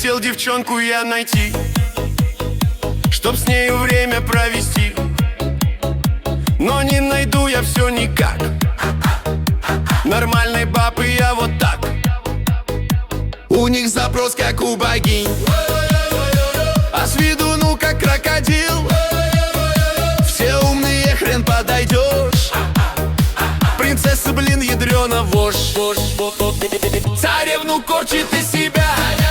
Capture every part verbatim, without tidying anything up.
Хотел девчонку я найти, чтоб с нею время провести, но не найду я все никак. Нормальной бабы я вот так. У них запрос как у богинь, а с виду ну как крокодил. Все умные, хрен подойдешь. Принцесса, блин, ядрёна вошь. Царевну корчит из себя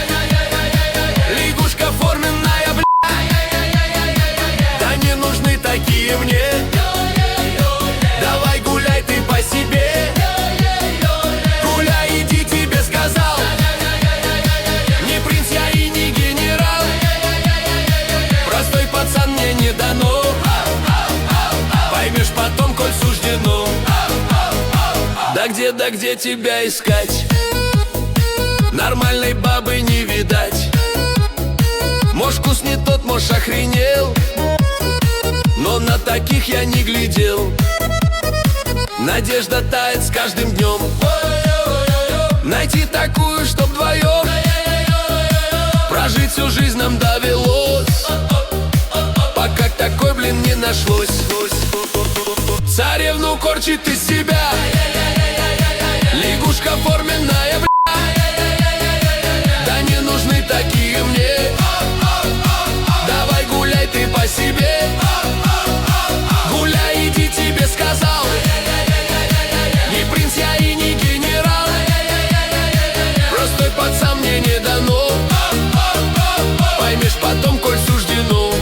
лягушка форменная, бля. Да не нужны такие мне. Давай гуляй ты по себе. Гуляй, иди, тебе сказал. Не принц я и не генерал. Простой пацан, мне не дано. Поймешь потом, коль суждено. Да где, да где тебя искать? Нормальной бабы не видать. Может, вкус не тот, может, охренел, но на таких я не глядел. Надежда тает с каждым днем. Найти такую, чтоб вдвоем прожить всю жизнь нам довелось, пока такой, блин, не нашлось. Царевну корчит из себя лягушка форменная, бля. Да не нужны такие мне. Давай гуляй ты по себе. Гуляй, иди, тебе сказал. Не принц я и не генерал. Простой пацан, мне не дано. Поймешь потом, коль суждено.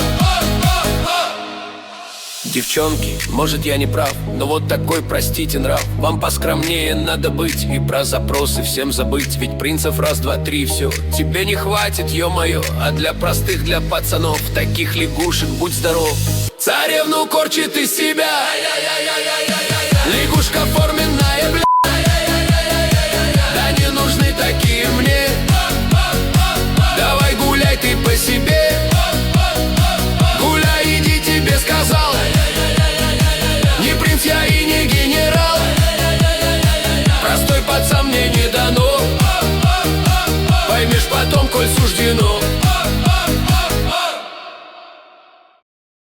Девчонки, может я не прав, но вот такой, простите, нрав. Вам поскромнее надо быть и про запросы всем забыть. Ведь принцев раз, два, три, все тебе не хватит, ё-моё. А для простых, для пацанов, таких лягушек, будь здоров. Царевну корчит из себя лягушка форменная, бля. Да не нужны такие мне. Давай гуляй ты по себе. Гуляй, иди, тебе сказал. Не принц я и не генерал. Простой пацан, мне не дано. Поймешь потом, коль суждено.